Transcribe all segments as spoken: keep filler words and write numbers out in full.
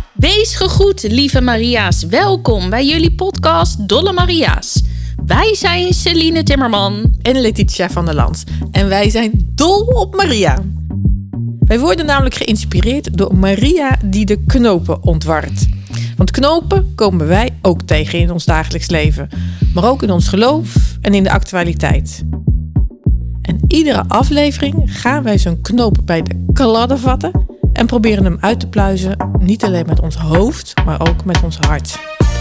Wees gegroet, lieve Maria's. Welkom bij jullie podcast Dolle Maria's. Wij zijn Celine Timmerman en Letitia van der Land. En wij zijn dol op Maria. Wij worden namelijk geïnspireerd door Maria die de knopen ontwart. Want knopen komen wij ook tegen in ons dagelijks leven. Maar ook in ons geloof en in de actualiteit. En iedere aflevering gaan wij zo'n knoop bij de kladden vatten en proberen hem uit te pluizen, niet alleen met ons hoofd, maar ook met ons hart.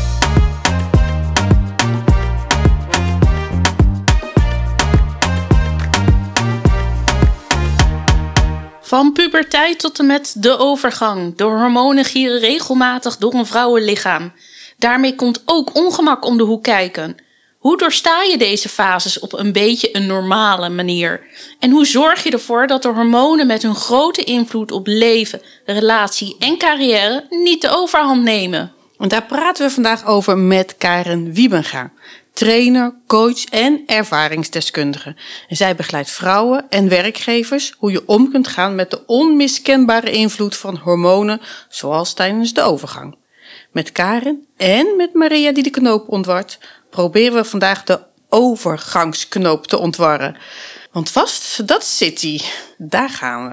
Van puberteit tot en met de overgang. De hormonen gieren regelmatig door een vrouwenlichaam. Daarmee komt ook ongemak om de hoek kijken. Hoe doorsta je deze fases op een beetje een normale manier? En hoe zorg je ervoor dat de hormonen met hun grote invloed op leven, relatie en carrière niet de overhand nemen? En daar praten we vandaag over met Karen Wiebenga, trainer, coach en ervaringsdeskundige. En zij begeleidt vrouwen en werkgevers hoe je om kunt gaan met de onmiskenbare invloed van hormonen, zoals tijdens de overgang. Met Karen en met Maria die de knoop ontwart, proberen we vandaag de overgangsknoop te ontwarren. Want vast, dat zit ie. Daar gaan we.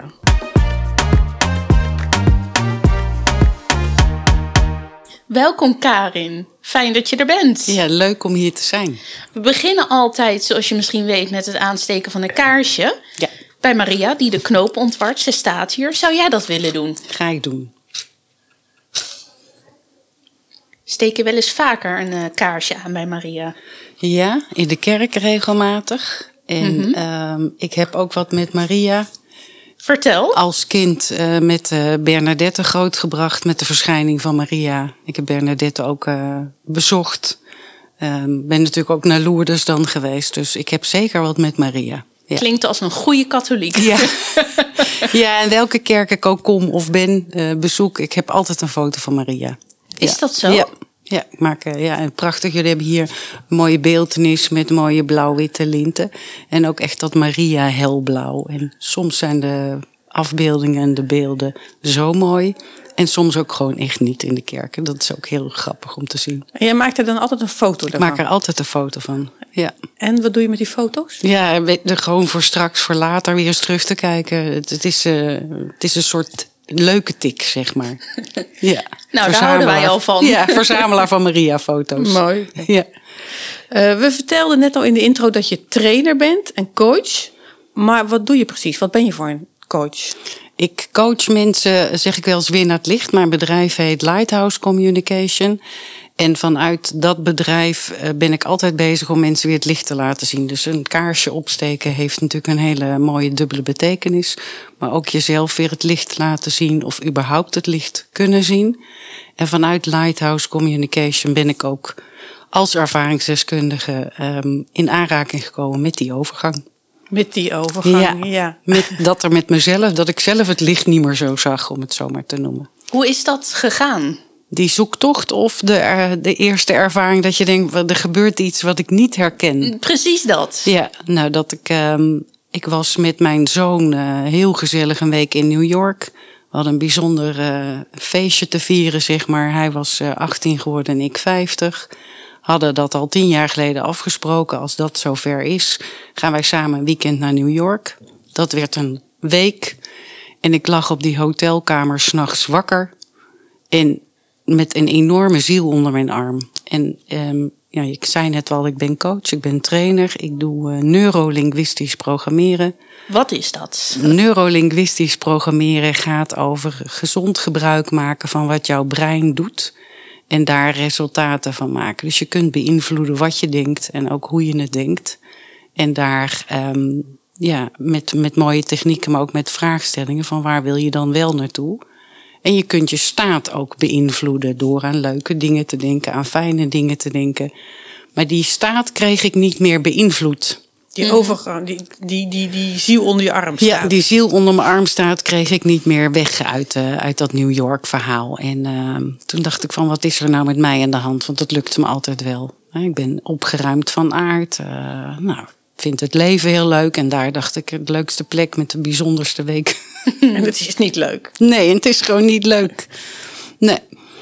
Welkom Karin, fijn dat je er bent. Ja, leuk om hier te zijn. We beginnen altijd, zoals je misschien weet, met het aansteken van een kaarsje. Ja. Bij Maria, die de knoop ontwart, ze staat hier. Zou jij dat willen doen? Ga ik doen. Steek je wel eens vaker een uh, kaarsje aan bij Maria? Ja, in de kerk regelmatig. En mm-hmm. uh, ik heb ook wat met Maria. Vertel. Als kind uh, met uh, Bernadette grootgebracht met de verschijning van Maria. Ik heb Bernadette ook uh, bezocht. Uh, ben natuurlijk ook naar Lourdes dan geweest. Dus ik heb zeker wat met Maria. Ja. Klinkt als een goede katholiek. Ja. Ja, en welke kerk ik ook kom of ben, uh, bezoek, ik heb altijd een foto van Maria. Is ja. dat zo? Ja, ja, ik maak uh, ja, prachtig. Jullie hebben hier een mooie beeltenis met mooie blauw-witte linten. En ook echt dat Maria helblauw. En soms zijn de afbeeldingen en de beelden zo mooi. En soms ook gewoon echt niet in de kerken. Dat is ook heel grappig om te zien. En jij maakt er dan altijd een foto ervan? van? Ik maak er altijd een foto van, ja. En wat doe je met die foto's? Ja, er gewoon voor straks, voor later weer eens terug te kijken. Het, het, is, uh, het is een soort leuke tik, zeg maar. Ja. Nou, daar houden wij al van. Ja, verzamelaar van Maria-foto's. Mooi. Ja. Uh, we vertelden net al in de intro dat je trainer bent en coach. Maar wat doe je precies? Wat ben je voor een coach? Ik coach mensen, zeg ik wel eens, weer naar het licht. Mijn bedrijf heet Lighthouse Communication. En vanuit dat bedrijf ben ik altijd bezig om mensen weer het licht te laten zien. Dus een kaarsje opsteken heeft natuurlijk een hele mooie dubbele betekenis. Maar ook jezelf weer het licht laten zien of überhaupt het licht kunnen zien. En vanuit Lighthouse Communication ben ik ook als ervaringsdeskundige um, in aanraking gekomen met die overgang. Met die overgang, ja. ja. Met dat er met mezelf, dat ik zelf het licht niet meer zo zag, om het zo maar te noemen. Hoe is dat gegaan? Die zoektocht of de, de eerste ervaring dat je denkt, er gebeurt iets wat ik niet herken. Precies dat. Ja, nou dat ik, um, ik was met mijn zoon uh, heel gezellig een week in New York. We hadden een bijzonder uh, feestje te vieren, zeg maar. Hij was uh, achttien geworden en ik vijftig. Hadden dat al tien jaar geleden afgesproken. Als dat zover is, gaan wij samen een weekend naar New York. Dat werd een week. En ik lag op die hotelkamer 's nachts wakker. En met een enorme ziel onder mijn arm. En um, ja, ik zei net al, ik ben coach, ik ben trainer. Ik doe uh, neurolinguistisch programmeren. Wat is dat? Neurolinguistisch programmeren gaat over gezond gebruik maken van wat jouw brein doet. En daar resultaten van maken. Dus je kunt beïnvloeden wat je denkt en ook hoe je het denkt. En daar um, ja, met, met mooie technieken, maar ook met vraagstellingen van waar wil je dan wel naartoe. En je kunt je staat ook beïnvloeden door aan leuke dingen te denken, aan fijne dingen te denken. Maar die staat kreeg ik niet meer beïnvloed. Die overgang, die, die, die, die ziel onder je arm staat. Ja, die ziel onder mijn arm staat kreeg ik niet meer weg uit, uh, uit dat New York verhaal. En uh, toen dacht ik van, wat is er nou met mij aan de hand? Want dat lukte me altijd wel. Ik ben opgeruimd van aard. Uh, nou, vind het leven heel leuk. En daar dacht ik, het leukste plek met de bijzonderste week. En het is niet leuk. Nee, en het is gewoon niet leuk. Nee.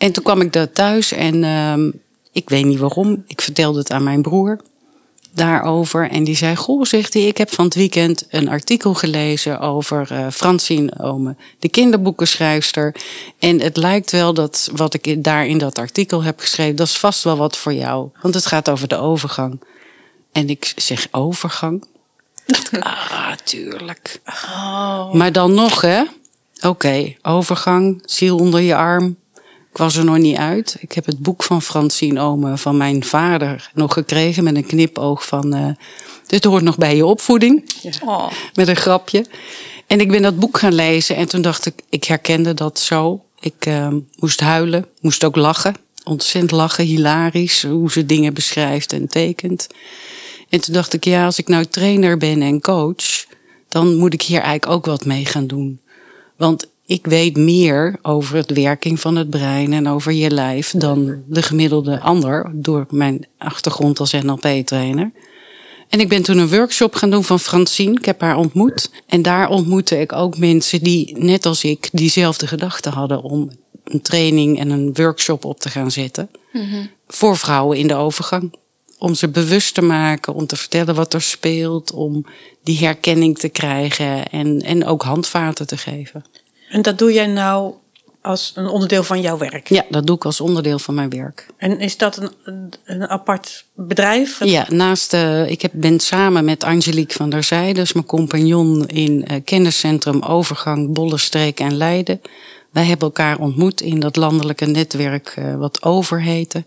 En toen kwam ik daar thuis en uh, ik weet niet waarom. Ik vertelde het aan mijn broer daarover. En die zei, goh, zegt hij, ik heb van het weekend een artikel gelezen over uh, Francine Omen, de kinderboekenschrijfster. En het lijkt wel dat wat ik daar in dat artikel heb geschreven, dat is vast wel wat voor jou. Want het gaat over de overgang. En ik zeg, overgang? Ah, tuurlijk. Oh. Maar dan nog, hè? Oké, okay, overgang, ziel onder je arm. Ik was er nog niet uit. Ik heb het boek van Francine Omen van mijn vader nog gekregen met een knipoog van, Uh, dit hoort nog bij je opvoeding. Ja. Oh. Met een grapje. En ik ben dat boek gaan lezen en toen dacht ik, ik herkende dat zo. Ik uh, moest huilen, moest ook lachen. Ontzettend lachen, hilarisch, hoe ze dingen beschrijft en tekent. En toen dacht ik, ja, als ik nou trainer ben en coach, dan moet ik hier eigenlijk ook wat mee gaan doen. Want ik weet meer over de werking van het brein en over je lijf dan de gemiddelde ander door mijn achtergrond als N L P-trainer. En ik ben toen een workshop gaan doen van Francine. Ik heb haar ontmoet. En daar ontmoette ik ook mensen die, net als ik, diezelfde gedachten hadden om een training en een workshop op te gaan zetten. Mm-hmm. Voor vrouwen in de overgang. Om ze bewust te maken, om te vertellen wat er speelt, om die herkenning te krijgen en, en ook handvaten te geven. En dat doe jij nou als een onderdeel van jouw werk? Ja, dat doe ik als onderdeel van mijn werk. En is dat een, een apart bedrijf? Ja, naast, uh, ik heb, ben samen met Angelique van der Zijde, dus mijn compagnon in uh, kenniscentrum Overgang, Bollenstreek en Leiden. Wij hebben elkaar ontmoet in dat landelijke netwerk uh, wat Over heette.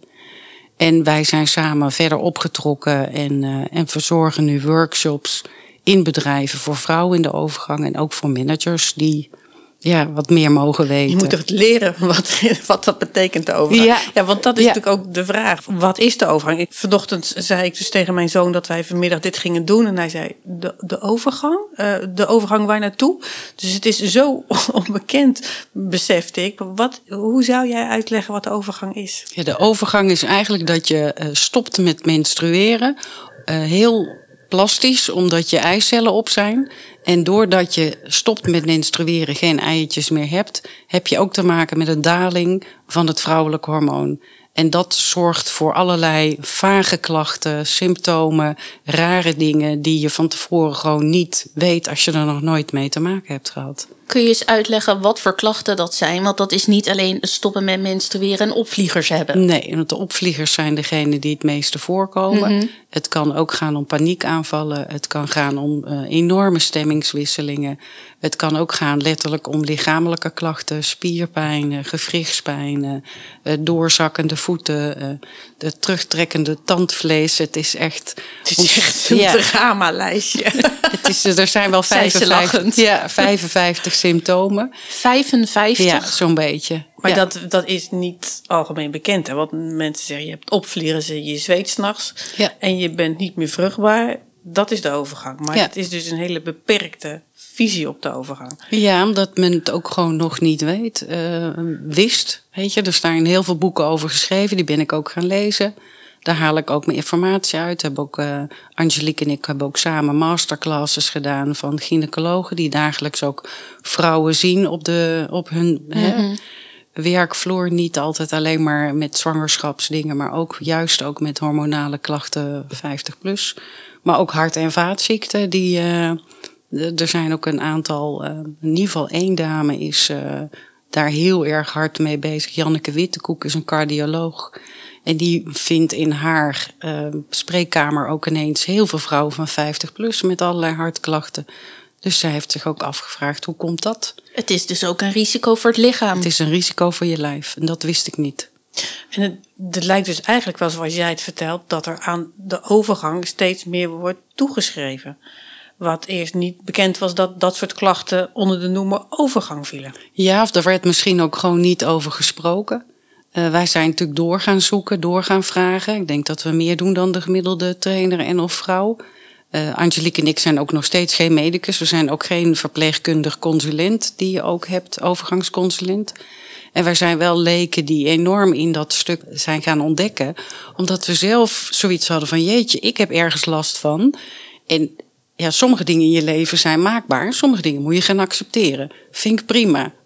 En wij zijn samen verder opgetrokken en, uh, en verzorgen nu workshops in bedrijven voor vrouwen in de overgang en ook voor managers die ja, wat meer mogen weten. Je moet toch leren wat, wat dat betekent, de overgang. Ja, ja want dat is ja. natuurlijk ook de vraag. Wat is de overgang? Ik, vanochtend zei ik dus tegen mijn zoon dat wij vanmiddag dit gingen doen. En hij zei, de, de overgang? Uh, de overgang waar naartoe? Dus het is zo onbekend, besefte ik. Wat, hoe zou jij uitleggen wat de overgang is? Ja, de overgang is eigenlijk dat je uh, stopt met menstrueren. Uh, heel plastisch, omdat je eicellen op zijn. En doordat je stopt met menstrueren, geen eitjes meer hebt, heb je ook te maken met een daling van het vrouwelijk hormoon. En dat zorgt voor allerlei vage klachten, symptomen, rare dingen die je van tevoren gewoon niet weet als je er nog nooit mee te maken hebt gehad. Kun je eens uitleggen wat voor klachten dat zijn? Want dat is niet alleen stoppen met menstrueren en opvliegers hebben. Nee, want de opvliegers zijn degene die het meeste voorkomen. Mm-hmm. Het kan ook gaan om paniekaanvallen. Het kan gaan om uh, enorme stemmingswisselingen. Het kan ook gaan letterlijk om lichamelijke klachten. Spierpijn, gewrichtspijn, uh, doorzakkende voeten, uh, de terugtrekkende tandvlees. Het is echt... Het is echt een ja. drama-lijstje. Het is, er zijn wel vijfenvijftig, ja, vijfenvijftig symptomen. vijfenvijftig? Ja, zo'n beetje. Maar ja. dat, dat is niet algemeen bekend. Hè? Want mensen zeggen, je hebt opvliegen, je zweet 's nachts ja. en je bent niet meer vruchtbaar. Dat is de overgang. Maar ja. het is dus een hele beperkte visie op de overgang. Ja, omdat men het ook gewoon nog niet weet. Uh, wist, weet je. Er staan heel veel boeken over geschreven. Die ben ik ook gaan lezen. Daar haal ik ook mijn informatie uit. Heb ook, uh, Angelique en ik hebben ook samen masterclasses gedaan van gynaecologen die dagelijks ook vrouwen zien op, de, op hun mm-hmm. hè, werkvloer. Niet altijd alleen maar met zwangerschapsdingen, maar ook juist ook met hormonale klachten vijftig plus. Maar ook hart- en vaatziekten. Die, uh, er zijn ook een aantal, uh, in ieder geval één dame is uh, daar heel erg hard mee bezig. Janneke Wittekoek is een cardioloog. En die vindt in haar uh, spreekkamer ook ineens heel veel vrouwen van vijftig plus met allerlei hartklachten. Dus zij heeft zich ook afgevraagd, hoe komt dat? Het is dus ook een risico voor het lichaam. Het is een risico voor je lijf en dat wist ik niet. En het, het lijkt dus eigenlijk wel zoals jij het vertelt, dat er aan de overgang steeds meer wordt toegeschreven. Wat eerst niet bekend was dat dat soort klachten onder de noemer overgang vielen. Ja, of er werd misschien ook gewoon niet over gesproken. Uh, wij zijn natuurlijk door gaan zoeken, door gaan vragen. Ik denk dat we meer doen dan de gemiddelde trainer en of vrouw. Uh, Angelique en ik zijn ook nog steeds geen medicus. We zijn ook geen verpleegkundig consulent die je ook hebt, overgangsconsulent. En wij zijn wel leken die enorm in dat stuk zijn gaan ontdekken. Omdat we zelf zoiets hadden van jeetje, ik heb ergens last van. En ja, sommige dingen in je leven zijn maakbaar. Sommige dingen moet je gaan accepteren. Vind ik prima.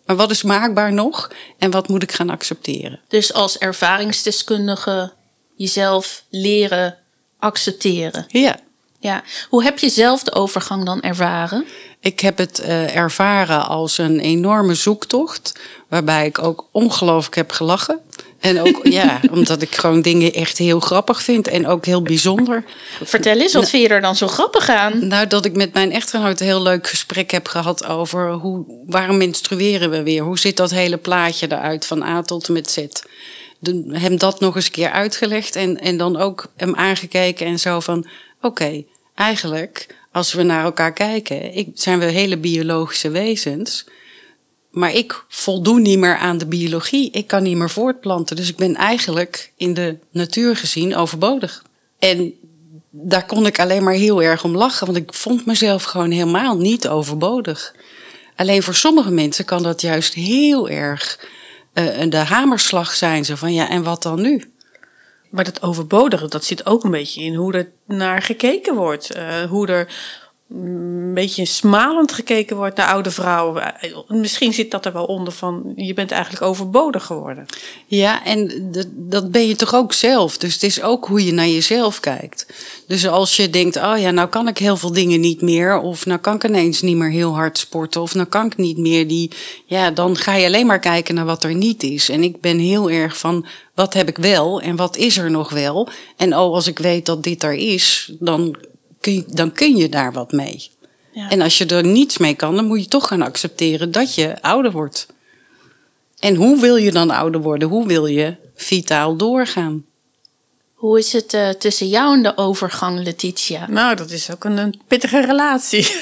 Maar wat is maakbaar nog en wat moet ik gaan accepteren? Dus als ervaringsdeskundige jezelf leren accepteren. Ja. Ja. Hoe heb je zelf de overgang dan ervaren? Ik heb het uh, ervaren als een enorme zoektocht, waarbij ik ook ongelooflijk heb gelachen. En ook, ja, omdat ik gewoon dingen echt heel grappig vind en ook heel bijzonder. Vertel eens, wat vind je er dan zo grappig aan? Nou, dat ik met mijn echtgenoot een heel leuk gesprek heb gehad over hoe, waarom menstrueren we weer? Hoe ziet dat hele plaatje eruit van A tot en met Z? De, hem dat nog eens een keer uitgelegd en, en dan ook hem aangekeken en zo van, oké, okay, eigenlijk, als we naar elkaar kijken, ik, zijn we hele biologische wezens. Maar ik voldoe niet meer aan de biologie. Ik kan niet meer voortplanten. Dus ik ben eigenlijk in de natuur gezien overbodig. En daar kon ik alleen maar heel erg om lachen. Want ik vond mezelf gewoon helemaal niet overbodig. Alleen voor sommige mensen kan dat juist heel erg uh, de hamerslag zijn. Zo van, ja, en wat dan nu? Maar dat overbodige, dat zit ook een beetje in hoe er naar gekeken wordt. Uh, hoe er een beetje smalend gekeken wordt naar oude vrouwen. Misschien zit dat er wel onder van, je bent eigenlijk overbodig geworden. Ja, en dat, dat ben je toch ook zelf. Dus het is ook hoe je naar jezelf kijkt. Dus als je denkt, oh ja, nou kan ik heel veel dingen niet meer. Of nou kan ik ineens niet meer heel hard sporten. Of nou kan ik niet meer die... Ja, dan ga je alleen maar kijken naar wat er niet is. En ik ben heel erg van, wat heb ik wel en wat is er nog wel? En oh, als ik weet dat dit er is, dan... Kun je, dan kun je daar wat mee. Ja. En als je er niets mee kan, dan moet je toch gaan accepteren dat je ouder wordt. En hoe wil je dan ouder worden? Hoe wil je vitaal doorgaan? Hoe is het uh, tussen jou en de overgang, Letitia? Nou, dat is ook een, een pittige relatie.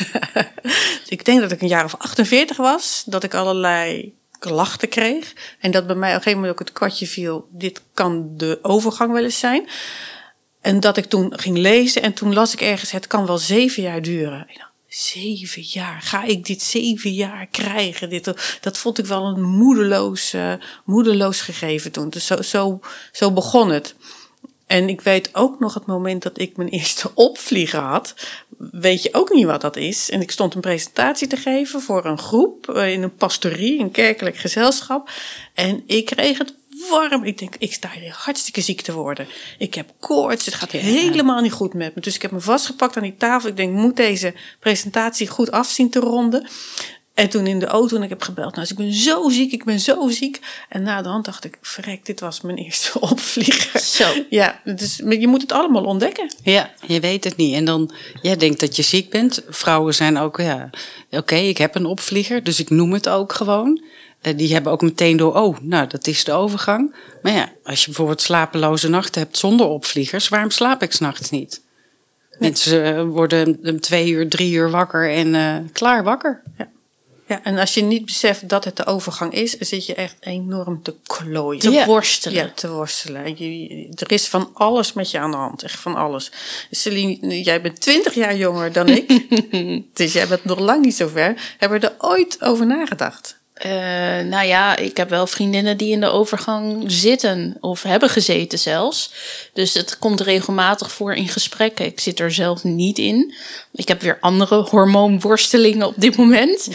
Ik denk dat ik een jaar of achtenveertig was, dat ik allerlei klachten kreeg. En dat bij mij op een gegeven moment ook het kwartje viel, dit kan de overgang wel eens zijn. En dat ik toen ging lezen en toen las ik ergens, het kan wel zeven jaar duren. Ik dacht, zeven jaar? Ga ik dit zeven jaar krijgen? Dit, dat vond ik wel een moedeloos, uh, moedeloos gegeven toen. Dus zo, zo, zo begon het. En ik weet ook nog het moment dat ik mijn eerste opvlieger had. Weet je ook niet wat dat is. En ik stond een presentatie te geven voor een groep uh, in een pastorie, een kerkelijk gezelschap. En ik kreeg het warm. Ik denk, ik sta hier hartstikke ziek te worden. Ik heb koorts, het gaat helemaal niet goed met me. Dus ik heb me vastgepakt aan die tafel. Ik denk, ik moet deze presentatie goed afzien te ronden. En toen in de auto en ik heb gebeld. Nou, dus ik ben zo ziek, ik ben zo ziek. En na de hand dacht ik, verrek, dit was mijn eerste opvlieger. Zo. Ja, dus je moet het allemaal ontdekken. Ja, je weet het niet. En dan, jij denkt dat je ziek bent. Vrouwen zijn ook, ja, oké, okay, ik heb een opvlieger, dus ik noem het ook gewoon. Die hebben ook meteen door, oh, nou, dat is de overgang. Maar ja, als je bijvoorbeeld slapeloze nachten hebt zonder opvliegers, waarom slaap ik 's nachts niet? Nee. Mensen worden twee uur, drie uur wakker en uh, klaar wakker. Ja. Ja, en als je niet beseft dat het de overgang is, zit je echt enorm te klooien. Te ja. worstelen. Ja, te worstelen. Je, er is van alles met je aan de hand, echt van alles. Celine, jij bent twintig jaar jonger dan ik, dus jij bent nog lang niet zo ver. Hebben we er ooit over nagedacht? Uh, nou ja, ik heb wel vriendinnen die in de overgang zitten of hebben gezeten zelfs. Dus het komt regelmatig voor in gesprekken. Ik zit er zelf niet in. Ik heb weer andere hormoonworstelingen op dit moment. Uh,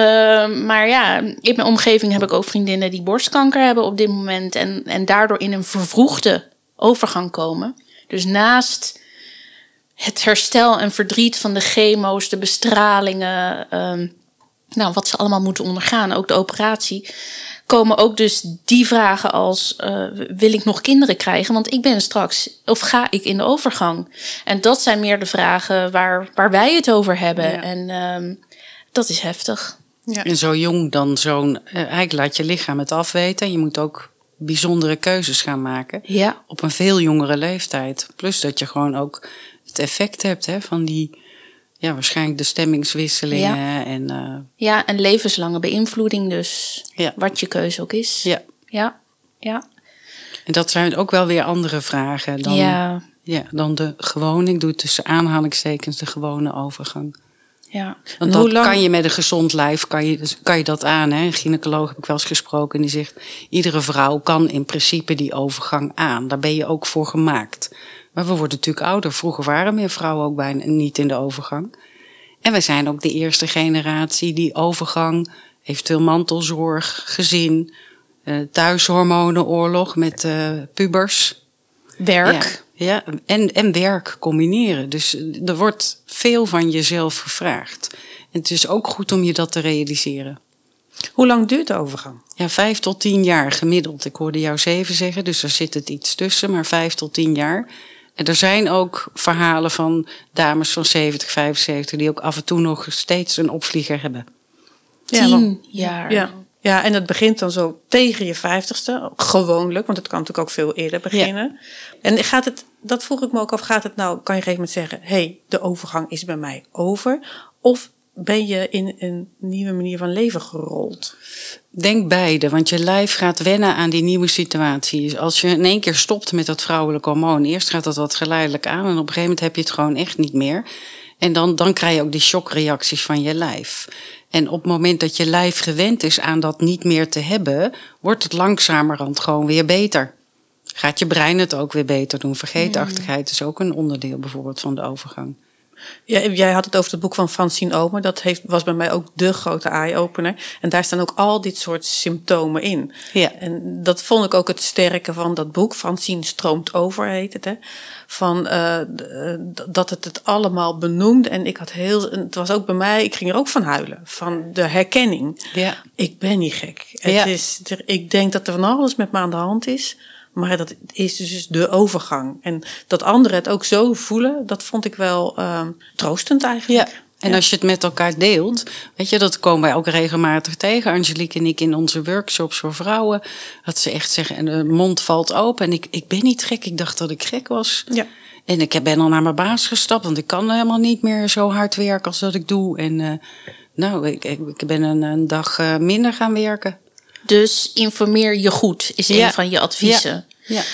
maar ja, in mijn omgeving heb ik ook vriendinnen die borstkanker hebben op dit moment. En, en daardoor in een vervroegde overgang komen. Dus naast het herstel en verdriet van de chemo's, de bestralingen... Um, Nou, wat ze allemaal moeten ondergaan, ook de operatie, komen ook dus die vragen als, uh, wil ik nog kinderen krijgen? Want ik ben straks, of ga ik in de overgang? En dat zijn meer de vragen waar, waar wij het over hebben. Ja. En um, dat is heftig. Ja. En zo jong dan zo'n, uh, eigenlijk laat je lichaam het afweten. Je moet ook bijzondere keuzes gaan maken. Ja. Op een veel jongere leeftijd. Plus dat je gewoon ook het effect hebt, hè, van die... Ja, waarschijnlijk de stemmingswisselingen. Ja, en, uh... ja, en levenslange beïnvloeding dus. Ja. Wat je keuze ook is. Ja. Ja, ja. En dat zijn ook wel weer andere vragen dan, ja. Ja, dan de gewone, ik doe het tussen aanhalingstekens, de gewone overgang. Ja. Want hoe lang... kan je met een gezond lijf, kan je, kan je dat aan. Hè? Een gynaecoloog heb ik wel eens gesproken en die zegt... iedere vrouw kan in principe die overgang aan. Daar ben je ook voor gemaakt. Maar we worden natuurlijk ouder. Vroeger waren meer vrouwen ook bijna niet in de overgang. En wij zijn ook de eerste generatie die overgang eventueel mantelzorg, gezin, uh, thuishormonenoorlog met uh, pubers. Werk. Ja, ja en, en werk combineren. Dus er wordt veel van jezelf gevraagd. En het is ook goed om je dat te realiseren. Hoe lang duurt de overgang? Ja, vijf tot tien jaar gemiddeld. Ik hoorde jou zeven zeggen, dus daar zit het iets tussen, maar vijf tot tien jaar. En er zijn ook verhalen van dames van zeventig, vijfenzeventig... die ook af en toe nog steeds een opvlieger hebben. Tien Ja, want, jaar. Ja, ja, en dat begint dan zo tegen je vijftigste, gewoonlijk, want het kan natuurlijk ook veel eerder beginnen. Ja. En gaat het, dat vroeg ik me ook af, gaat het nou, kan je op een gegeven moment zeggen, hé, hey, de overgang is bij mij over? Of ben je in een nieuwe manier van leven gerold? Denk beide, want je lijf gaat wennen aan die nieuwe situatie. Als je in één keer stopt met dat vrouwelijke hormoon, eerst gaat dat wat geleidelijk aan en op een gegeven moment heb je het gewoon echt niet meer. En dan, dan krijg je ook die shockreacties van je lijf. En op het moment dat je lijf gewend is aan dat niet meer te hebben, wordt het langzamerhand gewoon weer beter. Gaat je brein het ook weer beter doen. Vergeetachtigheid is ook een onderdeel bijvoorbeeld van de overgang. Ja, jij had het over het boek van Francine Omer. Dat heeft, was bij mij ook de grote eye-opener. En daar staan ook al dit soort symptomen in. Ja. En dat vond ik ook het sterke van dat boek. Francine stroomt over, heet het. Hè? Van, uh, dat het het allemaal benoemde. En ik had heel, het was ook bij mij, ik ging er ook van huilen. Van de herkenning. Ja. Ik ben niet gek. Het Ja. is, ik denk dat er van alles met me aan de hand is. Maar dat is dus de overgang. En dat anderen het ook zo voelen, dat vond ik wel uh, troostend eigenlijk. Ja. En ja. als je het met elkaar deelt, weet je, dat komen wij ook regelmatig tegen. Angelique en ik in onze workshops voor vrouwen. Dat ze echt zeggen, en de mond valt open. En ik, ik ben niet gek, ik dacht dat ik gek was. Ja. En ik ben al naar mijn baas gestapt, want ik kan helemaal niet meer zo hard werken als dat ik doe. En uh, nou, ik, ik ben een, een dag uh, minder gaan werken. Dus informeer je goed, is Ja. een van je adviezen. Ja. Ja.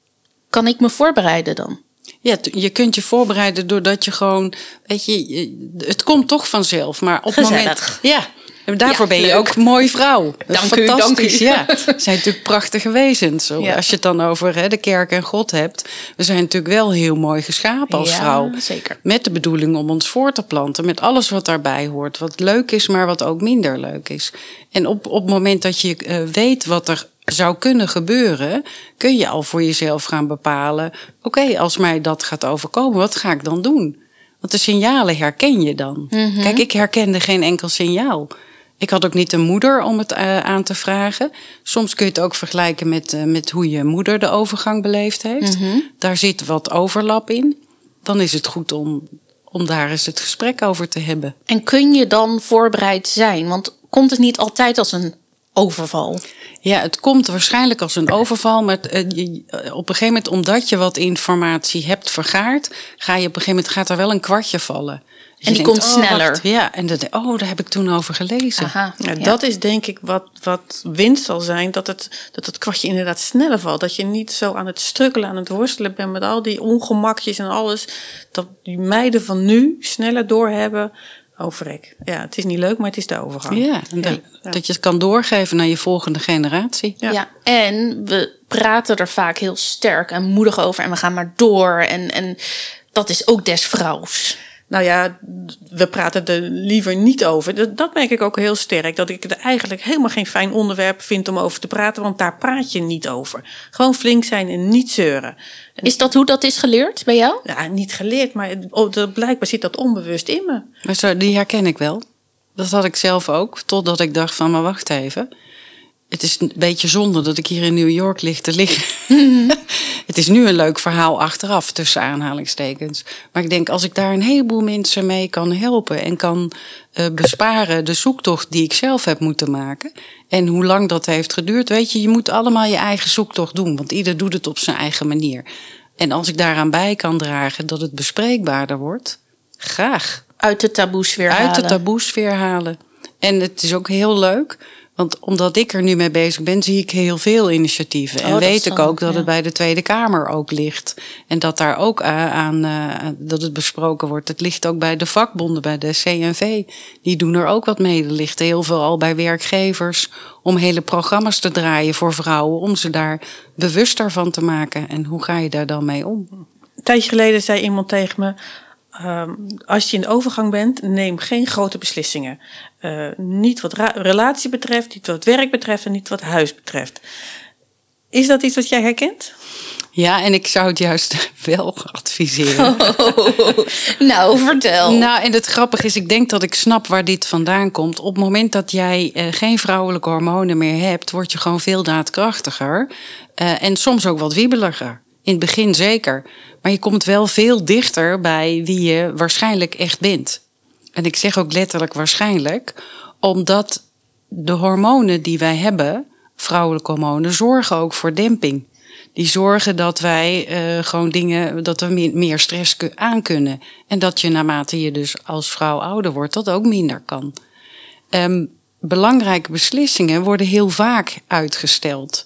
Kan ik me voorbereiden dan? Ja, je kunt je voorbereiden doordat je gewoon, weet je, het komt toch vanzelf. Maar op het moment, Gezellig. ja, en daarvoor Ja, ben je leuk. ook een mooie vrouw. Dat is Dank u, dank fantastisch. u. Ja, het zijn natuurlijk prachtige wezens. Zo, Ja. Als je het dan over hè, de kerk en God hebt, we zijn natuurlijk wel heel mooi geschapen als Ja, vrouw. zeker. Met de bedoeling om ons voor te planten, met alles wat daarbij hoort, wat leuk is, maar wat ook minder leuk is. En op, op het moment dat je uh, weet wat er zou kunnen gebeuren, kun je al voor jezelf gaan bepalen, oké, okay, als mij dat gaat overkomen, wat ga ik dan doen? Want de signalen herken je dan. Mm-hmm. Kijk, ik herkende geen enkel signaal. Ik had ook niet een moeder om het uh, aan te vragen. Soms kun je het ook vergelijken met, uh, met hoe je moeder de overgang beleefd heeft. Mm-hmm. Daar zit wat overlap in. Dan is het goed om, om daar eens het gesprek over te hebben. En kun je dan voorbereid zijn? Want komt het niet altijd als een overval? Ja, het komt waarschijnlijk als een overval, maar het, uh, je, op een gegeven moment, omdat je wat informatie hebt vergaard, ga je op een gegeven moment gaat er wel een kwartje vallen. Dus En je die denkt, komt oh, sneller. wacht, ja, en dat, oh, daar heb ik toen over gelezen. Aha, Ja, ja. Dat is denk ik wat, wat winst zal zijn, dat het, dat het kwartje inderdaad sneller valt. Dat je niet zo aan het strukkelen, aan het worstelen bent met al die ongemakjes en alles. Dat die meiden van nu sneller doorhebben. Oh, verrek. Ja, het is niet leuk, maar het is de overgang. Ja, en dat, Ja. dat je het kan doorgeven naar je volgende generatie. Ja. Ja. En we praten er vaak heel sterk en moedig over en we gaan maar door. En, en dat is ook des vrouws. Nou ja, we praten er liever niet over. Dat, dat merk ik ook heel sterk. Dat ik het eigenlijk helemaal geen fijn onderwerp vind om over te praten. Want daar praat je niet over. Gewoon flink zijn en niet zeuren. En, Is dat hoe dat is geleerd bij jou? ja, niet geleerd, maar oh, dat, blijkbaar zit dat onbewust in me. Maar zo, die herken ik wel. Dat had ik zelf ook, totdat ik dacht van, maar wacht even. Het is een beetje zonde dat ik hier in New York lig te liggen. Het is nu een leuk verhaal achteraf, tussen aanhalingstekens. Maar ik denk, als ik daar een heleboel mensen mee kan helpen en kan uh, besparen de zoektocht die ik zelf heb moeten maken. En hoe lang dat heeft geduurd, weet je, je moet allemaal je eigen zoektocht doen. Want ieder doet het op zijn eigen manier. En als ik daaraan bij kan dragen dat het bespreekbaarder wordt, graag. Uit de taboesfeer Uit halen. de taboesfeer halen. En het is ook heel leuk, want omdat ik er nu mee bezig ben, zie ik heel veel initiatieven. Oh, En dat weet ik zal, ook dat ja. het bij de Tweede Kamer ook ligt. En dat daar ook uh, aan, uh, dat het besproken wordt. Het ligt ook bij de vakbonden, bij de C N V. Die doen er ook wat mee. Er ligt heel veel al bij werkgevers om hele programma's te draaien voor vrouwen, om ze daar bewuster van te maken. En hoe ga je daar dan mee om? Een tijdje geleden zei iemand tegen me, Um, als je in de overgang bent, neem geen grote beslissingen. Uh, niet wat ra- relatie betreft, niet wat werk betreft en niet wat huis betreft. Is dat iets wat jij herkent? Ja, en ik zou het juist wel adviseren. Oh, nou, vertel. Nou, en het grappige is, ik denk dat ik snap waar dit vandaan komt. Op het moment dat jij uh, geen vrouwelijke hormonen meer hebt, word je gewoon veel daadkrachtiger. Uh, en soms ook wat wiebeliger. In het begin zeker. Maar je komt wel veel dichter bij wie je waarschijnlijk echt bent. En ik zeg ook letterlijk waarschijnlijk, omdat de hormonen die wij hebben, vrouwelijke hormonen, zorgen ook voor demping. Die zorgen dat wij uh, gewoon dingen, dat we meer, meer stress aan kunnen. En dat je naarmate je dus als vrouw ouder wordt, dat ook minder kan. Um, belangrijke beslissingen worden heel vaak uitgesteld.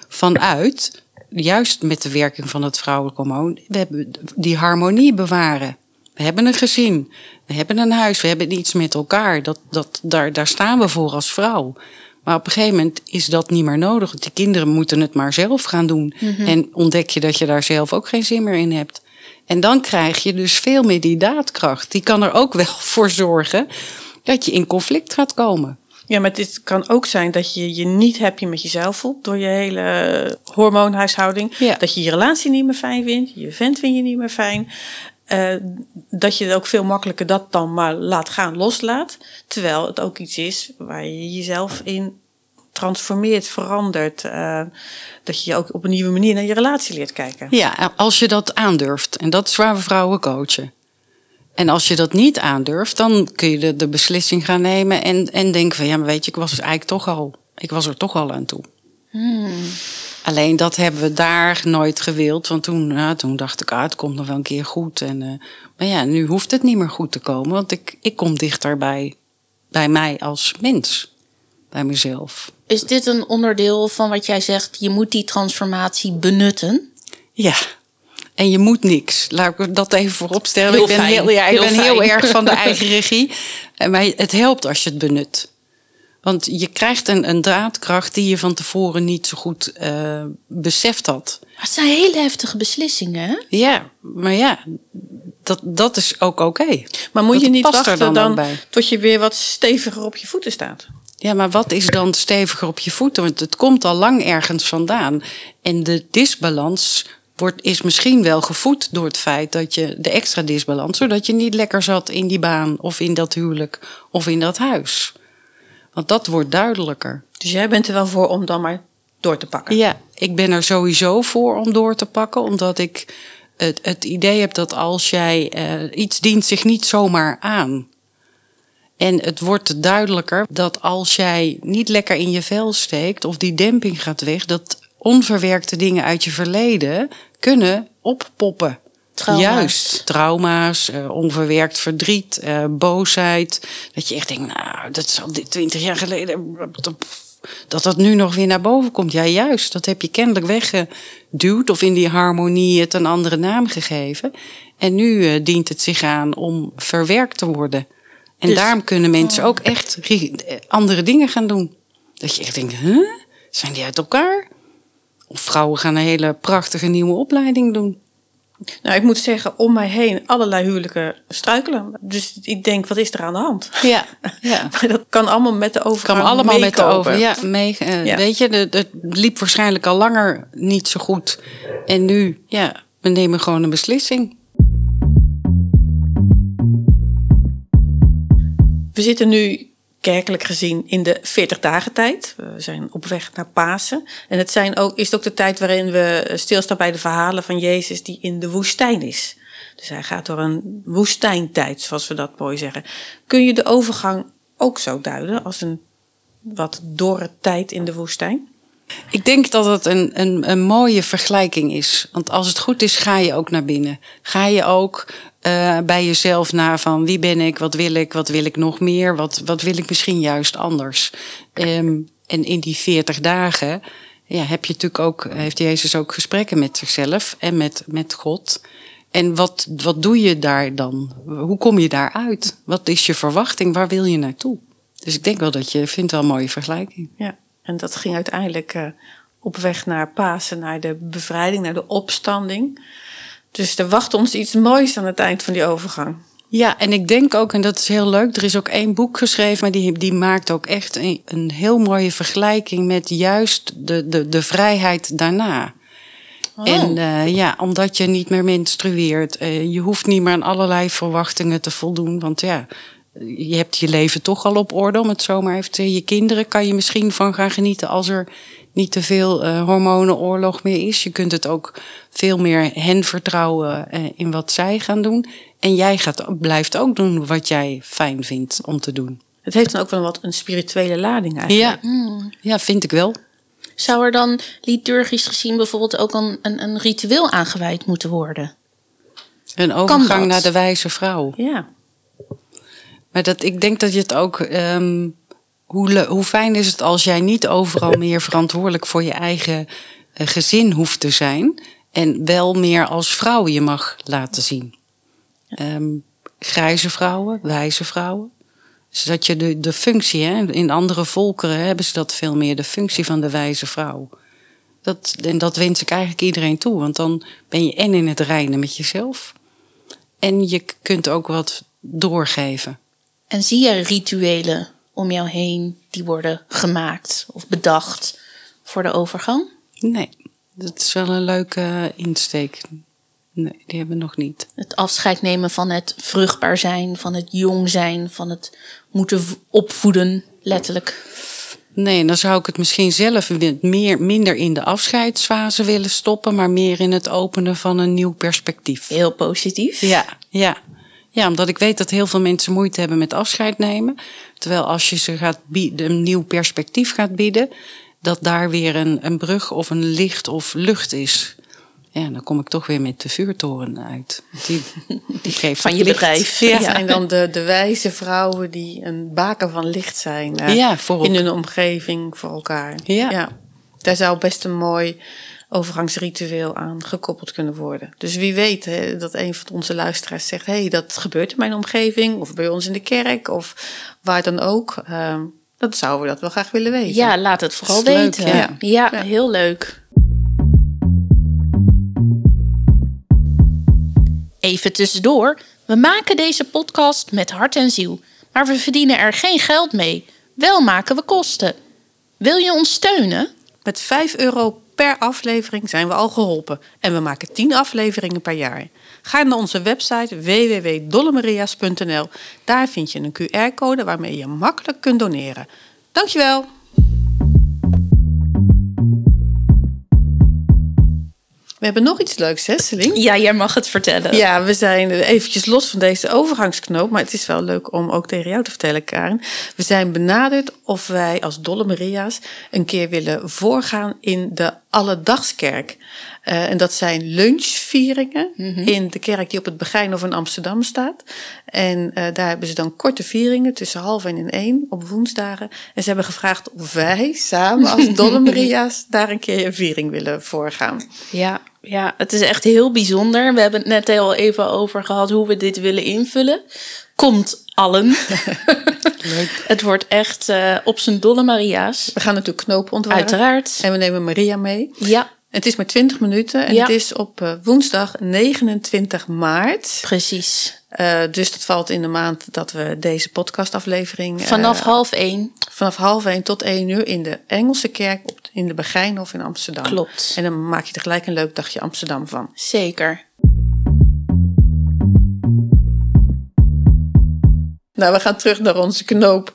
Vanuit, juist met de werking van het vrouwelijk hormoon, we hebben die harmonie bewaren. We hebben een gezin, we hebben een huis, we hebben iets met elkaar. Dat, dat, daar, daar staan we voor als vrouw. Maar op een gegeven moment is dat niet meer nodig. Want die kinderen moeten het maar zelf gaan doen. Mm-hmm. En ontdek je dat je daar zelf ook geen zin meer in hebt. En dan krijg je dus veel meer die daadkracht. Die kan er ook wel voor zorgen dat je in conflict gaat komen. Ja, maar het kan ook zijn dat je je niet happy met jezelf voelt door je hele hormoonhuishouding. Ja. Dat je je relatie niet meer fijn vindt. Je vent vind je niet meer fijn. Uh, dat je ook veel makkelijker dat dan maar laat gaan, loslaat. Terwijl het ook iets is waar je jezelf in transformeert, verandert. Uh, dat je ook op een nieuwe manier naar je relatie leert kijken. Ja, als je dat aandurft. En dat is waar we vrouwen coachen. En als je dat niet aandurft, dan kun je de, de beslissing gaan nemen en, en denken van, ja, maar weet je, ik was dus eigenlijk toch al, ik was er toch al aan toe. Hmm. Alleen dat hebben we daar nooit gewild. Want toen, nou, toen dacht ik, ah, het komt nog wel een keer goed. En, uh, maar ja, nu hoeft het niet meer goed te komen. Want ik, ik kom dichter bij, bij mij als mens. Bij mezelf. Is dit een onderdeel van wat jij zegt, je moet die transformatie benutten? Ja. En je moet niks. Laat ik dat even voorop stellen. Heel ik ben, fijn. heel, ja, ik heel ben fijn. heel erg van de eigen regie. Maar het helpt als je het benut. Want je krijgt een, een daadkracht die je van tevoren niet zo goed uh, beseft had. Maar het zijn hele heftige beslissingen, hè? Ja, maar ja, dat, dat is ook oké. Okay. Maar moet dat je niet wachten dan, dan bij. tot je weer wat steviger op je voeten staat? Ja, maar wat is dan steviger op je voeten? Want het komt al lang ergens vandaan. En de disbalans wordt, is misschien wel gevoed door het feit dat je de extra disbalans, zodat je niet lekker zat in die baan of in dat huwelijk of in dat huis. Want dat wordt duidelijker. Dus jij bent er wel voor om dan maar door te pakken? Ja, ik ben er sowieso voor om door te pakken. Omdat ik het, het idee heb dat als jij uh, iets dient zich niet zomaar aan. En het wordt duidelijker dat als jij niet lekker in je vel steekt of die demping gaat weg, dat onverwerkte dingen uit je verleden kunnen oppoppen. Trauma's. Juist, trauma's, uh, onverwerkt verdriet, uh, boosheid. Dat je echt denkt, nou, dat is al twintig jaar geleden, dat dat nu nog weer naar boven komt. Ja, juist, dat heb je kennelijk weggeduwd of in die harmonie het een andere naam gegeven. En nu uh, dient het zich aan om verwerkt te worden. En dus, daarom kunnen mensen ook echt andere dingen gaan doen. Dat je echt denkt, huh? Zijn die uit elkaar? Of vrouwen gaan een hele prachtige nieuwe opleiding doen. Nou, ik moet zeggen, om mij heen allerlei huwelijken struikelen. Dus ik denk, wat is er aan de hand? Ja, ja. Maar dat kan allemaal met de overgang kan allemaal meekomen. met de over. Ja, mee, uh, ja. Weet je, het liep waarschijnlijk al langer niet zo goed. En nu, ja, we nemen gewoon een beslissing. We zitten nu kerkelijk gezien in de veertig dagen tijd. We zijn op weg naar Pasen. En het zijn ook, is het ook de tijd waarin we stilstaan bij de verhalen van Jezus die in de woestijn is. Dus hij gaat door een woestijntijd, zoals we dat mooi zeggen. Kun je de overgang ook zo duiden als een wat dorre tijd in de woestijn? Ik denk dat het een, een, een mooie vergelijking is. Want als het goed is, ga je ook naar binnen. Ga je ook uh, bij jezelf na van wie ben ik, wat wil ik, wat wil ik nog meer, wat, wat wil ik misschien juist anders. Um, en in die veertig dagen ja, heb je natuurlijk ook, heeft Jezus ook gesprekken met zichzelf en met, met God. En wat, wat doe je daar dan? Hoe kom je daaruit? Wat is je verwachting? Waar wil je naartoe? Dus ik denk wel dat je vindt wel een mooie vergelijking. Ja. En dat ging uiteindelijk uh, op weg naar Pasen, naar de bevrijding, naar de opstanding. Dus er wacht ons iets moois aan het eind van die overgang. Ja, en ik denk ook, en dat is heel leuk, er is ook één boek geschreven, maar die, die maakt ook echt een, een heel mooie vergelijking met juist de, de, de vrijheid daarna. Oh. En uh, ja, omdat je niet meer menstrueert, uh, je hoeft niet meer aan allerlei verwachtingen te voldoen, want ja, je hebt je leven toch al op orde, om het zo maar even te zeggen. Je kinderen kan je misschien van gaan genieten als er niet te veel uh, hormonenoorlog meer is. Je kunt het ook veel meer hen vertrouwen uh, in wat zij gaan doen. En jij gaat, blijft ook doen wat jij fijn vindt om te doen. Het heeft dan ook wel wat een spirituele lading eigenlijk. Ja, mm. ja, vind ik wel. Zou er dan liturgisch gezien bijvoorbeeld ook een, een, een ritueel aangewijd moeten worden? Een overgang naar de wijze vrouw. Ja. Maar dat, ik denk dat je het ook... Um, hoe, hoe fijn is het als jij niet overal meer verantwoordelijk voor je eigen uh, gezin hoeft te zijn. En wel meer als vrouw je mag laten zien. Um, grijze vrouwen, wijze vrouwen. Zodat je de, de functie, hè, in andere volkeren hebben ze dat veel meer, de functie van de wijze vrouw. Dat, en dat wens ik eigenlijk iedereen toe, want dan ben je en in het reinen met jezelf. En je kunt ook wat doorgeven. En zie je rituelen om jou heen die worden gemaakt of bedacht voor de overgang? Nee, dat is wel een leuke insteek. Nee, die hebben we nog niet. Het afscheid nemen van het vruchtbaar zijn, van het jong zijn, van het moeten opvoeden, letterlijk. Nee, dan zou ik het misschien zelf meer, minder in de afscheidsfase willen stoppen, maar meer in het openen van een nieuw perspectief. Heel positief. Ja, ja. Ja, omdat ik weet dat heel veel mensen moeite hebben met afscheid nemen. Terwijl als je ze gaat bieden, een nieuw perspectief gaat bieden, dat daar weer een, een brug of een licht of lucht is. Ja, dan kom ik toch weer met de vuurtoren uit. Die, die geeft van je licht. bedrijf. Ja. Ja. Dat zijn dan de, de wijze vrouwen die een baken van licht zijn. Uh, ja, voor in hun omgeving voor elkaar. Ja. Ja. Daar zou best een mooi overgangsritueel aan gekoppeld kunnen worden. Dus wie weet hè, dat een van onze luisteraars zegt, hé, hey, dat gebeurt in mijn omgeving of bij ons in de kerk of waar dan ook. Uh, dan zouden we dat wel graag willen weten. Ja, laat het vooral leuk, weten. ja. Ja, ja, Ja. heel leuk. Even tussendoor, we maken deze podcast met hart en ziel, maar we verdienen er geen geld mee. Wel maken we kosten. Wil je ons steunen? Met vijf euro per aflevering zijn we al geholpen. En we maken tien afleveringen per jaar. Ga naar onze website w w w punt dollemaria's punt n l. Daar vind je een Q R-code waarmee je makkelijk kunt doneren. Dankjewel! We hebben nog iets leuks, hè, Celine? Ja, jij mag het vertellen. Ja, we zijn eventjes los van deze overgangsknoop. Maar het is wel leuk om ook tegen jou te vertellen, Karen. We zijn benaderd of wij als Dolle Maria's een keer willen voorgaan in de Alledagskerk. Uh, en dat zijn lunchvieringen mm-hmm. in de kerk die op het Begijnhof in Amsterdam staat. En uh, daar hebben ze dan korte vieringen tussen half en en één op woensdagen. En ze hebben gevraagd of wij samen als Dolle Maria's daar een keer een viering willen voorgaan. Ja. Ja, het is echt heel bijzonder. We hebben het net al even over gehad hoe we dit willen invullen. Komt allen. Leuk. Het wordt echt uh, op zijn Dolle Maria's. We gaan natuurlijk knopen ontwarren. Uiteraard. En we nemen Maria mee. Ja. Het is maar twintig minuten en ja. het is op uh, woensdag negenentwintig maart. Precies. Uh, dus dat valt in de maand dat we deze podcastaflevering... Uh, vanaf half één. Vanaf half één tot één uur in de Engelse kerk op, in de Begijnhof in Amsterdam. Klopt. En dan maak je er gelijk een leuk dagje Amsterdam van. Zeker. Nou, we gaan terug naar onze knoop.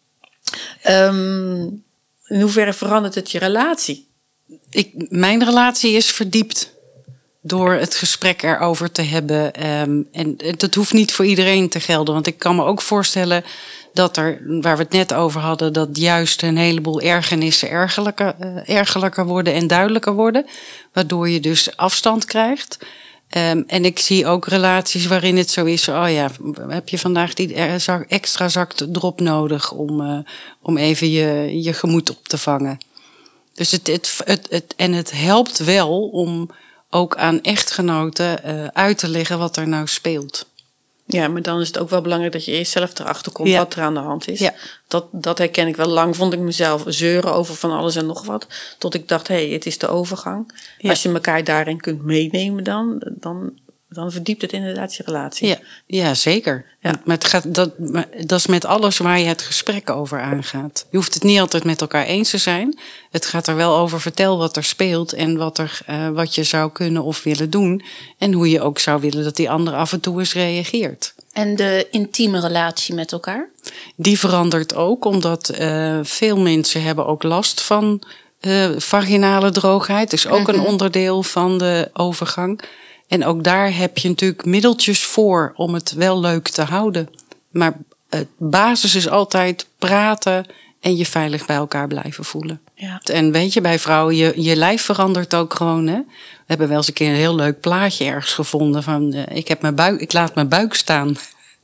Um, in hoeverre verandert het je relatie? Ik, mijn relatie is verdiept door het gesprek erover te hebben. Um, en dat hoeft niet voor iedereen te gelden. Want ik kan me ook voorstellen dat er, waar we het net over hadden, dat juist een heleboel ergernissen ergerlijker, uh, ergerlijker worden en duidelijker worden. Waardoor je dus afstand krijgt. Um, en ik zie ook relaties waarin het zo is, oh ja, heb je vandaag die extra zak drop nodig om, uh, om even je, je gemoed op te vangen. Dus het, het, het, het, en het helpt wel om ook aan echtgenoten uh, uit te leggen wat er nou speelt. Ja, maar dan is het ook wel belangrijk dat je eerst zelf erachter komt Ja. wat er aan de hand is. Ja. Dat, dat herken ik wel. Lang vond ik mezelf zeuren over van alles en nog wat. Tot ik dacht, hé, hey, het is de overgang. Ja. Als je elkaar daarin kunt meenemen dan, dan, dan verdiept het inderdaad je relatie. Ja, ja zeker. Ja. Maar het gaat, dat, maar dat is met alles waar je het gesprek over aangaat. Je hoeft het niet altijd met elkaar eens te zijn. Het gaat er wel over, vertel wat er speelt en wat, er, uh, wat je zou kunnen of willen doen. En hoe je ook zou willen dat die ander af en toe eens reageert. En de intieme relatie met elkaar? Die verandert ook, omdat uh, veel mensen hebben ook last van uh, vaginale droogheid. Dus ook mm-hmm. een onderdeel van de overgang. En ook daar heb je natuurlijk middeltjes voor om het wel leuk te houden. Maar het basis is altijd praten en je veilig bij elkaar blijven voelen. Ja. En weet je, bij vrouwen, je, je lijf verandert ook gewoon. Hè? We hebben wel eens een keer een heel leuk plaatje ergens gevonden van uh, ik, heb mijn buik, ik laat mijn buik staan.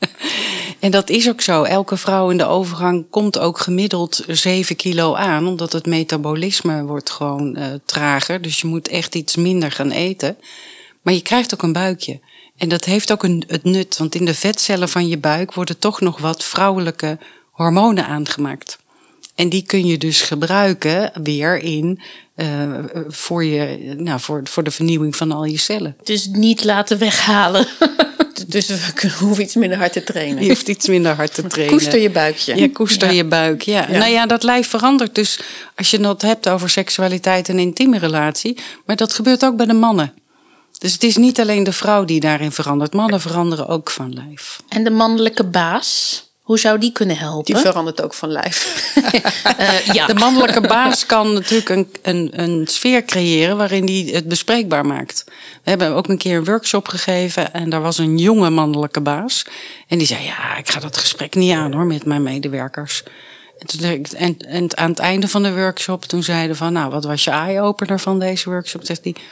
En dat is ook zo. Elke vrouw in de overgang komt ook gemiddeld zeven kilo aan, omdat het metabolisme wordt gewoon uh, trager. Dus je moet echt iets minder gaan eten. Maar je krijgt ook een buikje. En dat heeft ook een, het nut, want in de vetcellen van je buik worden toch nog wat vrouwelijke hormonen aangemaakt. En die kun je dus gebruiken weer in, uh, voor, je, nou, voor, voor de vernieuwing van al je cellen. Dus niet laten weghalen. Dus we hoeven iets minder hard te trainen. Je hoeft iets minder hard te trainen. Koester je buikje. Ja, koester ja. je buik. Ja. ja. Nou ja, dat lijf verandert. Dus als je het hebt over seksualiteit en intieme relatie. Maar dat gebeurt ook bij de mannen. Dus het is niet alleen de vrouw die daarin verandert. Mannen veranderen ook van lijf. En de mannelijke baas, hoe zou die kunnen helpen? Die verandert ook van lijf. uh, ja. De mannelijke baas kan natuurlijk een, een, een sfeer creëren waarin hij het bespreekbaar maakt. We hebben ook een keer een workshop gegeven en daar was een jonge mannelijke baas. En die zei, ja, ik ga dat gesprek niet aan hoor met mijn medewerkers. En, toen, en, en aan het einde van de workshop, toen zeiden van, nou, wat was je eye-opener van deze workshop? Zegt hij,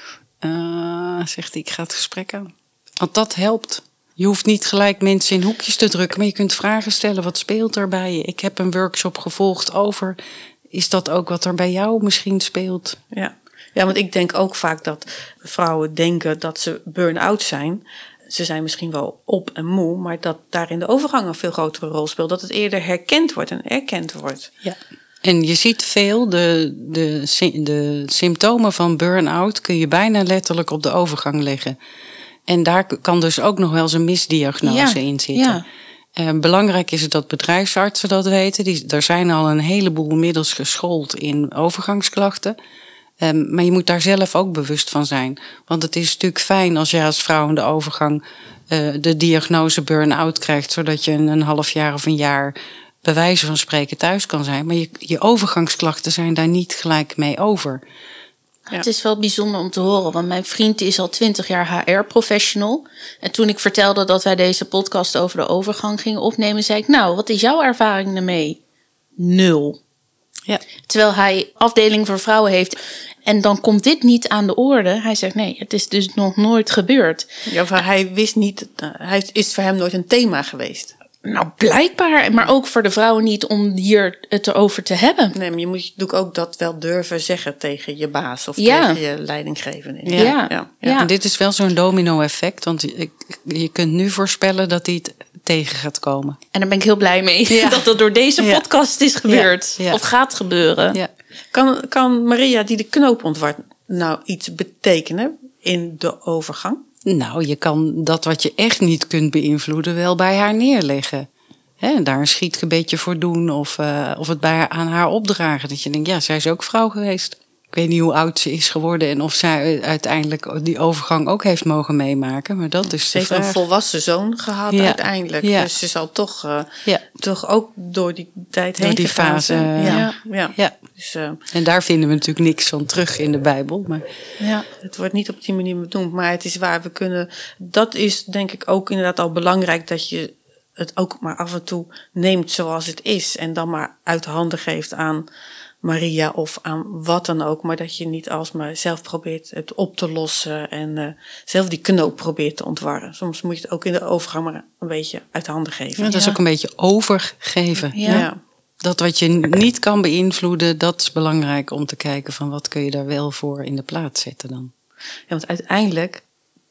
uh, zegt hij, ik ga het gesprek aan. Want dat helpt. Je hoeft niet gelijk mensen in hoekjes te drukken, maar je kunt vragen stellen. Wat speelt er bij je? Ik heb een workshop gevolgd over, is dat ook wat er bij jou misschien speelt? Ja, ja, want ik denk ook vaak dat vrouwen denken dat ze burn-out zijn. Ze zijn misschien wel op en moe, maar dat daar in de overgang een veel grotere rol speelt. Dat het eerder herkend wordt en erkend wordt. Ja. En je ziet veel, de, de, de symptomen van burn-out kun je bijna letterlijk op de overgang leggen. En daar kan dus ook nog wel eens een misdiagnose ja, in zitten. Ja. Uh, belangrijk is het dat bedrijfsartsen dat weten. Die, er zijn al een heleboel middels geschoold in overgangsklachten. Um, maar je moet daar zelf ook bewust van zijn. Want het is natuurlijk fijn als je als vrouw in de overgang uh, de diagnose burn-out krijgt, zodat je een, een half jaar of een jaar bij wijze van spreken thuis kan zijn. Maar je, je overgangsklachten zijn daar niet gelijk mee over. Ja. Het is wel bijzonder om te horen, want mijn vriend is al twintig jaar H R-professional. En toen ik vertelde dat wij deze podcast over de overgang gingen opnemen, zei ik, nou, wat is jouw ervaring ermee? Nul. Ja. Terwijl hij afdeling voor vrouwen heeft. En dan komt dit niet aan de orde. Hij zegt, nee, het is dus nog nooit gebeurd. Ja, maar hij wist niet, hij is voor hem nooit een thema geweest. Nou, blijkbaar. Maar ook voor de vrouwen niet om hier het erover te hebben. Nee, maar je moet natuurlijk ook dat wel durven zeggen tegen je baas of ja. tegen je leidinggevende. Ja. Ja. Ja. Ja. Ja. En dit is wel zo'n domino-effect, want je, je kunt nu voorspellen dat die het tegen gaat komen. En daar ben ik heel blij mee. Ja. Dat dat door deze Ja. podcast is gebeurd. Ja. Ja. Of gaat gebeuren. Ja. Kan, kan Maria die de knoop ontwart nou iets betekenen in de overgang? Nou, je kan dat wat je echt niet kunt beïnvloeden wel bij haar neerleggen. Hè, daar een schietgebedje voor doen of, uh, of het bij haar, aan haar opdragen. Dat je denkt, ja, zij is ook vrouw geweest. Ik weet niet hoe oud ze is geworden en of zij uiteindelijk die overgang ook heeft mogen meemaken. Maar dat is Ze de heeft vraag. een volwassen zoon gehad Ja. uiteindelijk. Ja. Dus ze zal toch, uh, Ja. toch ook door die tijd Door heen die gegaan fase, zijn. ja. Ja. Ja. Ja. Dus, uh, En daar vinden we natuurlijk niks van terug in de Bijbel. Maar ja, het wordt niet op die manier benoemd, maar het is waar we kunnen. Dat is denk ik ook inderdaad al belangrijk, dat je het ook maar af en toe neemt zoals het is. En dan maar uit handen geeft aan Maria of aan wat dan ook. Maar dat je niet alsmaar zelf probeert het op te lossen en uh, zelf die knoop probeert te ontwarren. Soms moet je het ook in de overgang maar een beetje uit handen geven. ja, dat is ook een beetje overgeven. Ja. Ja. Dat wat je niet kan beïnvloeden, dat is belangrijk om te kijken van wat kun je daar wel voor in de plaats zetten dan. Ja, want uiteindelijk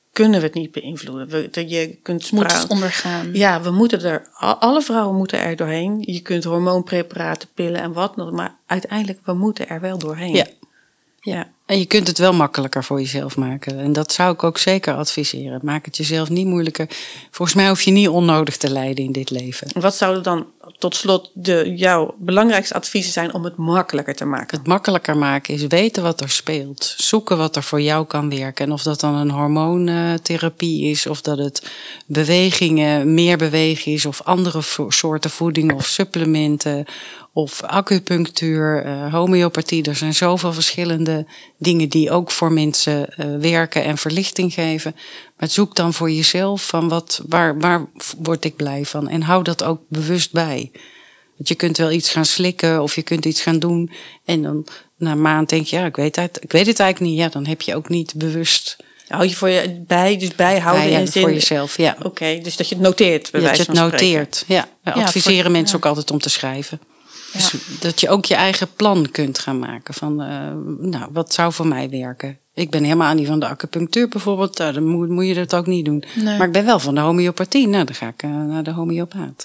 kunnen we het niet beïnvloeden. We, je kunt Moet spra- het ondergaan. Ja, we moeten er, alle vrouwen moeten er doorheen. Je kunt hormoonpreparaten, pillen en wat nog, maar uiteindelijk, we moeten er wel doorheen. Ja. Ja. En je kunt het wel makkelijker voor jezelf maken. En dat zou ik ook zeker adviseren. Maak het jezelf niet moeilijker. Volgens mij hoef je niet onnodig te lijden in dit leven. Wat zouden dan tot slot de, jouw belangrijkste adviezen zijn om het makkelijker te maken? Het makkelijker maken is weten wat er speelt. Zoeken wat er voor jou kan werken. En of dat dan een hormoontherapie is, of dat het bewegingen, meer bewegen is, of andere soorten voeding of supplementen, of acupunctuur, uh, homeopathie. Er zijn zoveel verschillende dingen die ook voor mensen uh, werken en verlichting geven. Maar zoek dan voor jezelf van wat, waar, waar word ik blij van? En hou dat ook bewust bij. Want je kunt wel iets gaan slikken of je kunt iets gaan doen. En dan na een maand denk je, ja, ik weet het, ik weet het eigenlijk niet. Ja, dan heb je ook niet bewust. Hou je voor je bij, dus bijhouden bij, ja, in zin... voor jezelf, ja. Oké, okay, dus dat je het noteert, bij ja, dat wijze je van het noteert, spreken. ja. We Ja, adviseren voor, mensen ja. ook altijd om te schrijven. Ja. Dus dat je ook je eigen plan kunt gaan maken. Van, uh, nou, wat zou voor mij werken? Ik ben helemaal niet van de acupunctuur bijvoorbeeld. Nou, dan moet, moet je dat ook niet doen. Nee. Maar ik ben wel van de homeopathie. Nou, dan ga ik uh, naar de homeopaat.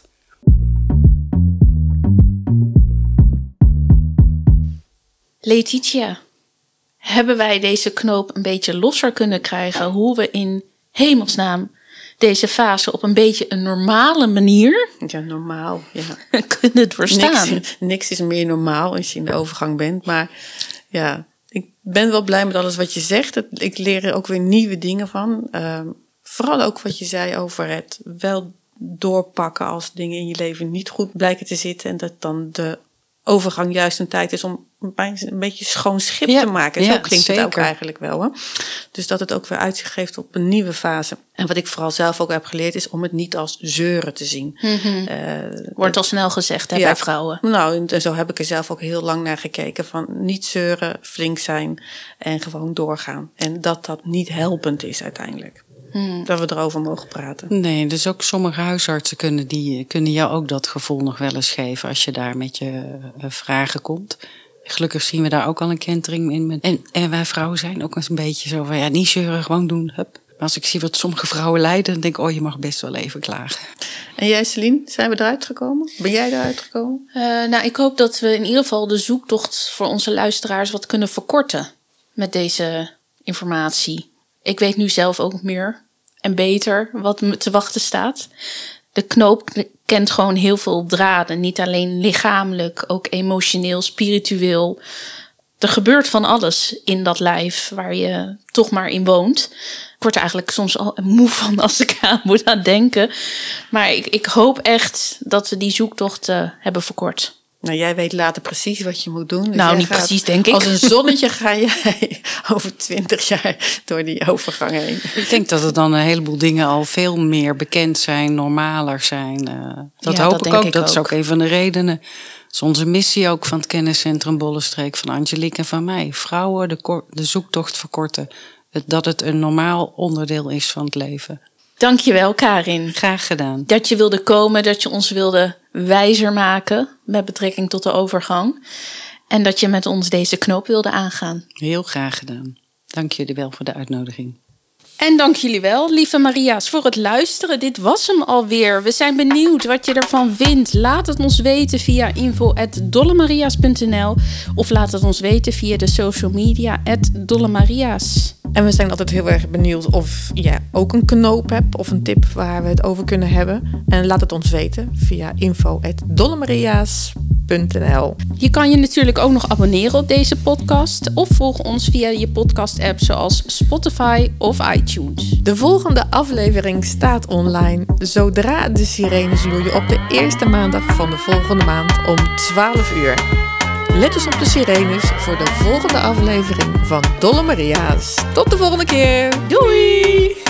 Letitia, hebben wij deze knoop een beetje losser kunnen krijgen? Hoe we in hemelsnaam deze fase op een beetje een normale manier Ja, normaal. Ja. kunnen doorstaan? Niks, niks is meer normaal als je in de overgang bent. Maar ja, ik ben wel blij met alles wat je zegt. Het, ik leer er ook weer nieuwe dingen van. Uh, vooral ook wat je zei over het wel doorpakken als dingen in je leven niet goed blijken te zitten. En dat dan de overgang juist een tijd is om een beetje schoon schip Ja, te maken. Zo ja, klinkt het ook zeker. eigenlijk wel. Hè? Dus dat het ook weer uitzicht geeft op een nieuwe fase. En wat ik vooral zelf ook heb geleerd is om het niet als zeuren te zien. Mm-hmm. Uh, Wordt al snel gezegd hè, ja. bij vrouwen. Nou, en zo heb ik er zelf ook heel lang naar gekeken. Van niet zeuren, flink zijn en gewoon doorgaan. En dat dat niet helpend is uiteindelijk. Hmm. Dat we erover mogen praten. Nee, dus ook sommige huisartsen kunnen, die, kunnen jou ook dat gevoel nog wel eens geven als je daar met je uh, vragen komt. Gelukkig zien we daar ook al een kentering in. En, en wij vrouwen zijn ook eens een beetje zo van, ja, niet zeuren, gewoon doen. Hup. Maar als ik zie wat sommige vrouwen lijden, dan denk ik, oh, je mag best wel even klagen. En jij, Celine, zijn we eruit gekomen? Ben jij eruit gekomen? Uh, nou, ik hoop dat we in ieder geval de zoektocht voor onze luisteraars wat kunnen verkorten met deze informatie. Ik weet nu zelf ook meer en beter wat me te wachten staat. De knoop kent gewoon heel veel draden. Niet alleen lichamelijk, ook emotioneel, spiritueel. Er gebeurt van alles in dat lijf waar je toch maar in woont. Ik word er eigenlijk soms al moe van als ik aan moet aan denken. Maar ik, ik hoop echt dat we die zoektocht uh, hebben verkort. Nou, jij weet later precies wat je moet doen. Dus nou, niet gaat, precies, denk ik. Als een zonnetje ga jij over twintig jaar door die overgang heen. Ik denk dat er dan een heleboel dingen al veel meer bekend zijn, normaler zijn. Uh, dat ja, hoop dat ik ook. Ik dat ook. is ook een van de redenen. Dat is onze missie ook van het kenniscentrum Bollenstreek, van Angelique en van mij. Vrouwen de, kor- de zoektocht verkorten. Het, dat het een normaal onderdeel is van het leven. Dankjewel, Karin. Graag gedaan. Dat je wilde komen, dat je ons wilde wijzer maken met betrekking tot de overgang. En dat je met ons deze knoop wilde aangaan. Heel graag gedaan. Dank jullie wel voor de uitnodiging. En dank jullie wel, lieve Maria's, voor het luisteren. Dit was hem alweer. We zijn benieuwd wat je ervan vindt. Laat het ons weten via info at dollemaria's punt n l of laat het ons weten via de social media at dollemaria's. En we zijn altijd heel erg benieuwd of jij ook een knoop hebt of een tip waar we het over kunnen hebben. En laat het ons weten via info at dollemaria's punt n l. Je kan je natuurlijk ook nog abonneren op deze podcast of volg ons via je podcast-app zoals Spotify of iTunes. De volgende aflevering staat online zodra de sirenes loeien op de eerste maandag van de volgende maand om twaalf uur. Let dus op de sirenes voor de volgende aflevering van Dolle Maria's. Tot de volgende keer. Doei!